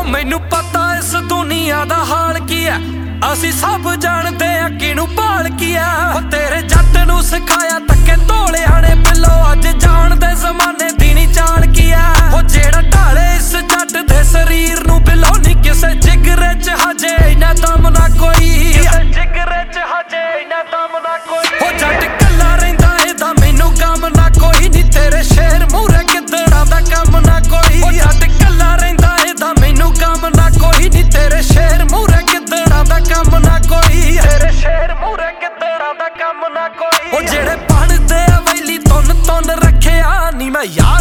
मैनू पता इस दुनिया दा हाल की है, असी सब जानते आ किनू भाल की है। तेरे जट नू सिखाया धक्के धोलिया ने बिलो, अज जानदे जमाने दी नी चाल की है। जेड़ा ढाले इस जट दे शरीर नू बिलो, नी किसे जिगरे च हजे इन्ना दम ना कोई, जिगरे च हजे इन्ना दम ना कोई। जट कल्ला रहिंदा एदा मैनू गम ना कोई, नी तेरे शेर मूहरे गिद्दड़ां दा कम ना कोई। जट कल्ला रहिंदा एदा मैनू गम ना कोई, नी तेरे शेर मूहरे गिद्दड़ां दा कम ना कोई, तेरे शेर मूहरे गिद्दड़ां दा कम ना कोई। जेड़े बनदे आ वैली तुन तुन रखेआ नी मैं यार